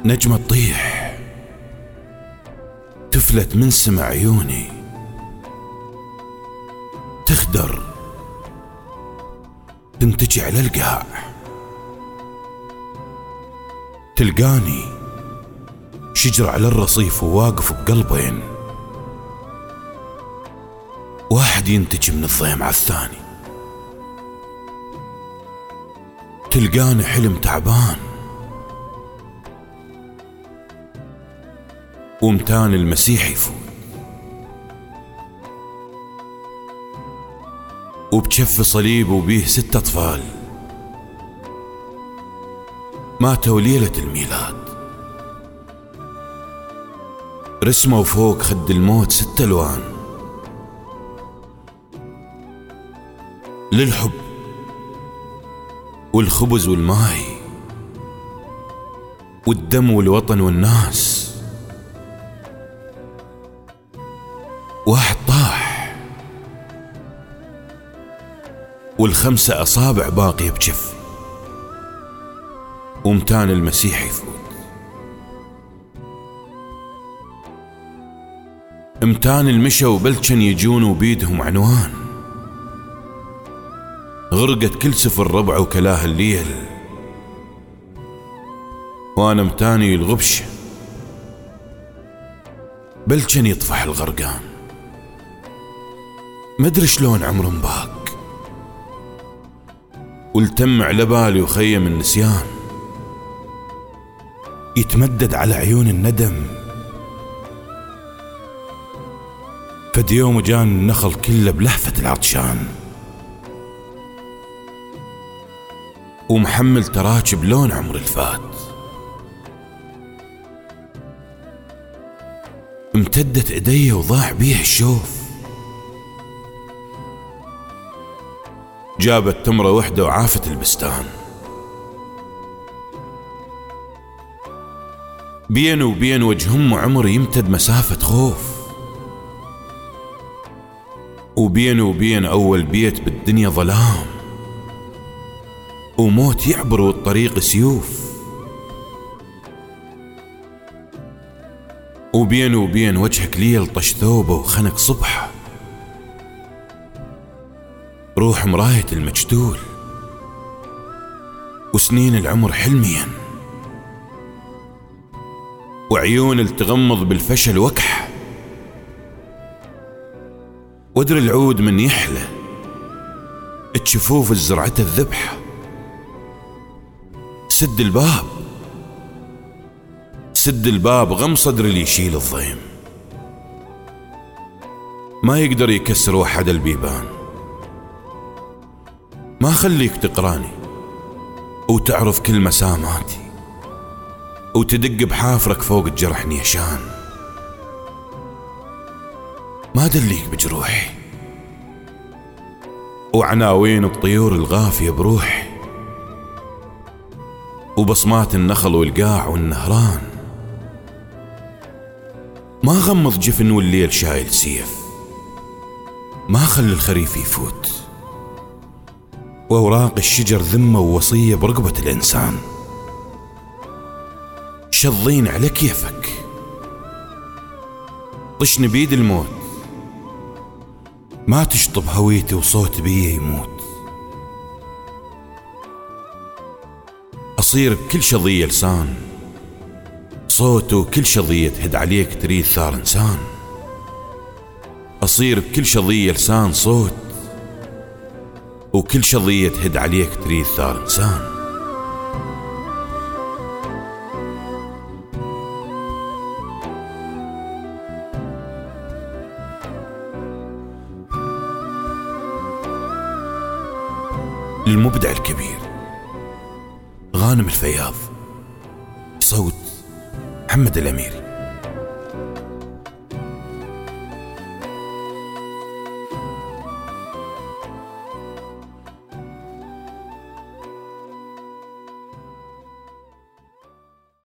نجمة تطيح تفلت من سمع عيوني، تخدر تنتجي على القاع، تلقاني شجر على الرصيف وواقف بقلبين، واحد ينتج من الضيم على الثاني. تلقاني حلم تعبان ومتان المسيح يفوت، وبجف صليب وبيه 6 أطفال ماتوا ليلة الميلاد، رسموا فوق خد الموت 6 ألوان للحب والخبز والماي والدم والوطن والناس. واحد طاح وال5 أصابع باقية بجف، ومتان المسيح يفوت. امتان المشى وبلشن يجون وبيدهم عنوان، غرقت كل سفر ربع وكلاه الليل، وانا متاني الغبش بلشن يطفح الغرقان. مدري شلون عمر مباق والتم على بالي وخيم النسيان، يتمدد على عيون الندم. فد يوم جان النخل كله بلهفة العطشان، ومحمل تراكب لون عمر الفات. امتدت ايدي وضاع بيه الشوف، جابت تمرة وحدة وعافت البستان. بين وبين وجه أم عمر يمتد مسافة خوف، وبين وبين أول بيت بالدنيا ظلام، وموت يعبر والطريق سيوف. وبين وبين وجهك لي يلطش ثوبه وخنق صبحه، روح مراية المجدول وسنين العمر حلميا، وعيون التغمض بالفشل وكح. ودر العود من يحلى تشوفوه الزرعة الذبحة. سد الباب سد الباب، غم صدر اللي يشيل الضيم، ما يقدر يكسر وحد البيبان. ما خليك تقراني وتعرف كل مساماتي، وتدق بحافرك فوق الجرح نيشان. ما دليك بجروحي وعناوين الطيور الغافية بروحي، وبصمات النخل والقاع والنهران. ما غمض جفن والليل شايل سيف، ما خلي الخريف يفوت، وأوراق الشجر ذمة ووصية برقبة الإنسان. شظين على كيفك، طشني بيد الموت، ما تشطب هويتي وصوت بي يموت. أصير بكل شظية لسان، صوت وكل شظية تهد عليك تريد ثار إنسان. أصير بكل شظية لسان صوت، وكل شظية تهد عليك تريد ثار إنسان. للمبدع الكبير غانم الفياض، صوت محمد الأميري.